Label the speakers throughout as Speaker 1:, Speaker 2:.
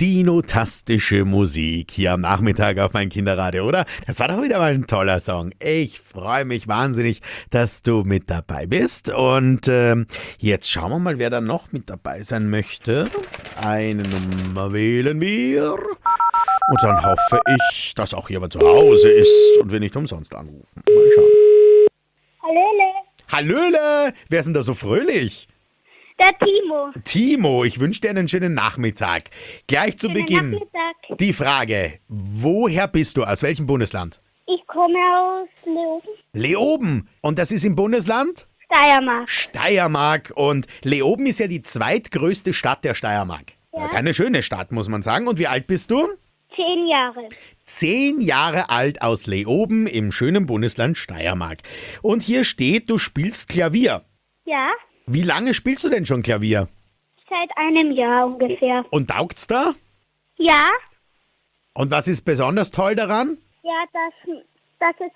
Speaker 1: Dino-tastische Musik hier am Nachmittag auf mein Kinderradio, oder? Das war doch wieder mal ein toller Song. Ich freue mich wahnsinnig, dass du mit dabei bist. Und jetzt schauen wir mal, wer da noch mit dabei sein möchte. Eine Nummer wählen wir. Und dann hoffe ich, dass auch jemand zu Hause ist und wir nicht umsonst anrufen. Mal schauen.
Speaker 2: Hallöle,
Speaker 1: Hallöle! Wer ist denn da so fröhlich?
Speaker 2: der Timo.
Speaker 1: Timo, ich wünsche dir einen schönen Nachmittag. Gleich zu Beginn
Speaker 2: Nachmittag.
Speaker 1: die Frage, woher bist du? Aus welchem Bundesland?
Speaker 2: Ich komme aus Leoben,
Speaker 1: Leoben. Und das ist im Bundesland?
Speaker 2: Steiermark.
Speaker 1: Steiermark. Und Leoben ist ja die zweitgrößte Stadt der Steiermark.
Speaker 2: Ja.
Speaker 1: Das ist eine schöne Stadt, muss man sagen. Und wie alt bist du?
Speaker 2: 10 Jahre.
Speaker 1: 10 Jahre alt aus Leoben im schönen Bundesland Steiermark. Und hier steht, du spielst Klavier.
Speaker 2: Ja,
Speaker 1: Wie lange spielst du denn schon Klavier?
Speaker 2: seit einem Jahr ungefähr.
Speaker 1: Und taugt's da?
Speaker 2: Ja,
Speaker 1: Und was ist besonders toll daran?
Speaker 2: ja, dass es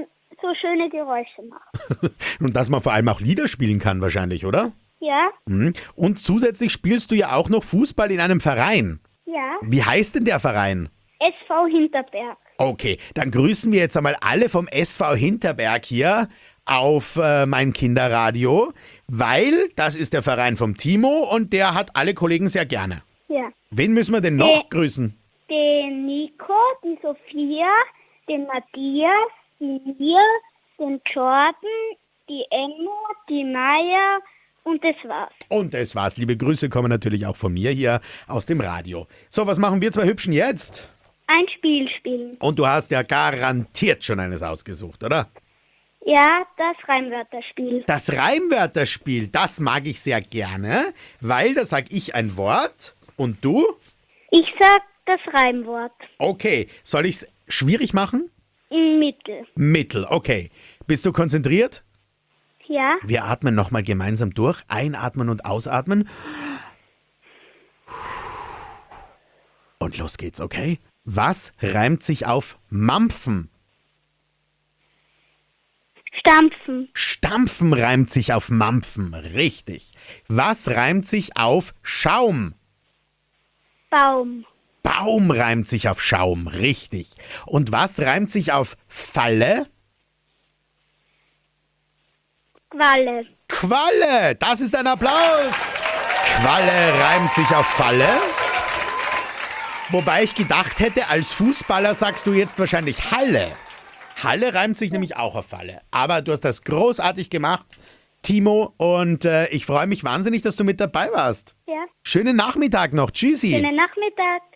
Speaker 2: so schöne Geräusche macht.
Speaker 1: Und dass man vor allem auch Lieder spielen kann wahrscheinlich, oder?
Speaker 2: Ja,
Speaker 1: Mhm. Und zusätzlich spielst du ja auch noch Fußball in einem Verein.
Speaker 2: ja.
Speaker 1: Wie heißt denn der Verein?
Speaker 2: SV Hinterberg.
Speaker 1: Okay, dann grüßen wir jetzt einmal alle vom SV Hinterberg hier auf mein Kinderradio, weil das ist der Verein vom Timo und der hat alle Kollegen sehr gerne.
Speaker 2: Ja.
Speaker 1: Wen müssen wir denn noch grüßen?
Speaker 2: Den Nico, die Sophia, den Matthias, die Mia, den Jordan, die Emma, die Maya und das war's.
Speaker 1: Und das war's. Liebe Grüße kommen natürlich auch von mir hier aus dem Radio. So, was machen wir zwei Hübschen jetzt?
Speaker 2: Ein Spiel spielen.
Speaker 1: Und du hast ja garantiert schon eines ausgesucht, oder?
Speaker 2: Ja, das Reimwörterspiel.
Speaker 1: Das Reimwörterspiel, das mag ich sehr gerne, weil da sag ich ein Wort und du?
Speaker 2: Ich sag das Reimwort.
Speaker 1: Okay, soll ich's schwierig machen?
Speaker 2: Im Mittel.
Speaker 1: Mittel, okay. Bist du konzentriert?
Speaker 2: Ja,
Speaker 1: Wir atmen nochmal gemeinsam durch. Einatmen und ausatmen. Und los geht's, okay? Was reimt sich auf Mampfen?
Speaker 2: Stampfen.
Speaker 1: Stampfen reimt sich auf Mampfen, richtig. Was reimt sich auf Schaum?
Speaker 2: Baum.
Speaker 1: Baum reimt sich auf Schaum, richtig. Und was reimt sich auf Falle?
Speaker 2: Qualle.
Speaker 1: Qualle, das ist ein Applaus. Qualle reimt sich auf Falle. Wobei ich gedacht hätte, als Fußballer sagst du jetzt wahrscheinlich Halle. Halle reimt sich nämlich auch auf Falle. Aber du hast das großartig gemacht, Timo. Und ich freue mich wahnsinnig, dass du mit dabei warst.
Speaker 2: Ja.
Speaker 1: Schönen Nachmittag noch. Tschüssi.
Speaker 2: Schönen Nachmittag.